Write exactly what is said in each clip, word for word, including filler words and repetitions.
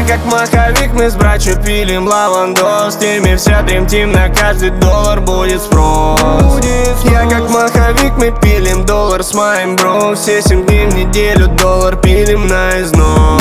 как маховик, мы с братью пилим лавандос. Теми вся дрим-тим, на каждый доллар будет спрос. Я как маховик, мы пилим доллар с моим бро. Все семь дней в неделю доллар пилим на износ.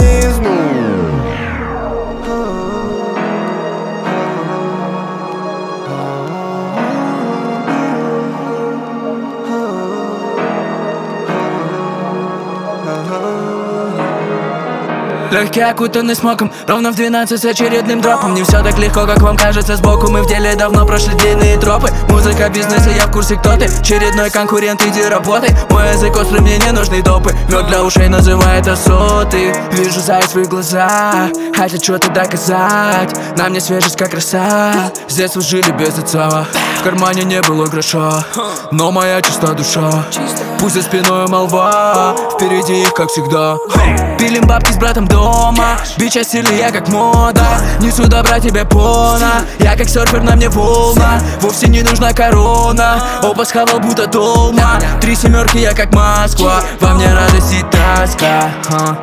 Легкий окутанный смоком, ровно в двенадцать с очередным дропом. Не все так легко, как вам кажется сбоку. Мы в деле давно прошли длинные тропы. Музыка, бизнес, и я в курсе, кто ты. Очередной конкурент, иди работай. Мой язык острый, мне не нужны допы. Мёд для ушей называет соты. Вижу заяц в своих глазах, хотят что-то доказать. На мне свежесть, как роса. С детства жили без отца. В кармане не было гроша, но моя чиста душа. Пусть за спиной молва, впереди их, как всегда. Пилим бабки с братом дома. Бича стиль, я как мода. Несу добра тебе пона. Я как серфер, на мне волна. Вовсе не нужна корона. Опа схавал, будто дома. Три семерки, я как Москва. Во мне радость и тоска.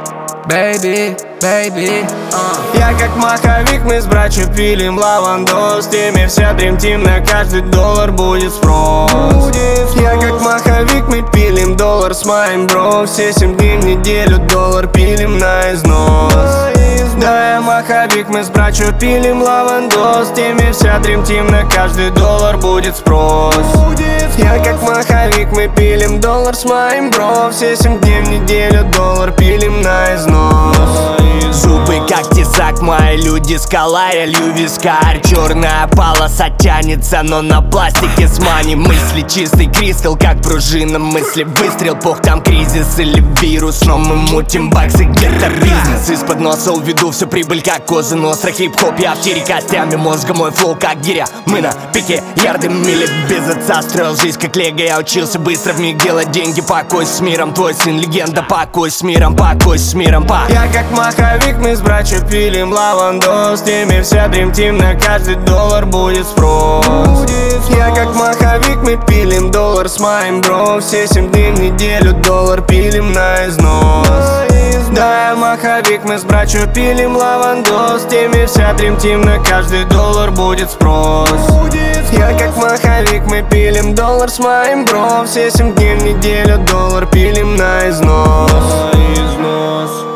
Baby, baby, uh. Я как маховик, мы с братью пилим лавандос. Теми вся дрим-тим, на каждый доллар будет спрос. Я как маховик, мы пилим доллар с моим бро. Все семь дней в неделю доллар пилим на износ. Да, я маховик, мы с братью пилим лавандос. Теми вся дрим-тим, на каждый доллар будет спрос. Я как маховик, мы пилим доллар с моим бро. Все семь дней в неделю доллар пилим на износ. Зубы как тесак, мои люди скала, я лью вискарь. Черная полоса тянется, но на пластике с мани. Мысли чистый кристалл, как пружина мысли. Выстрел, пох там кризис или вирус. Но мы мутим баксы, где-то бизнес. Из-под носа уведу всю прибыль, как козы ностра. Хип-хоп, я в тире костями мозга, мой флоу как гиря. Мы на пике, ярды мили без отца. Строил жизнь как лего, я учился быстро вмиг делать деньги. Покой с миром, твой сын легенда. Покой с миром, покой с миром, па. Я как маховик, мы с братью пилим лавандос. Теми вся дрим-тим, на каждый доллар будет спрос. Я как маховик, мы пилим доллар с моим бро. Все семь дней в неделю доллар пилим на износ. Да, я маховик, мы с братью пилим лавандос. Теми вся дрим-тим, на каждый доллар будет спрос. Я как маховик, мы пилим доллар с моим бро. Все семь дней в неделю доллар пилим на износ.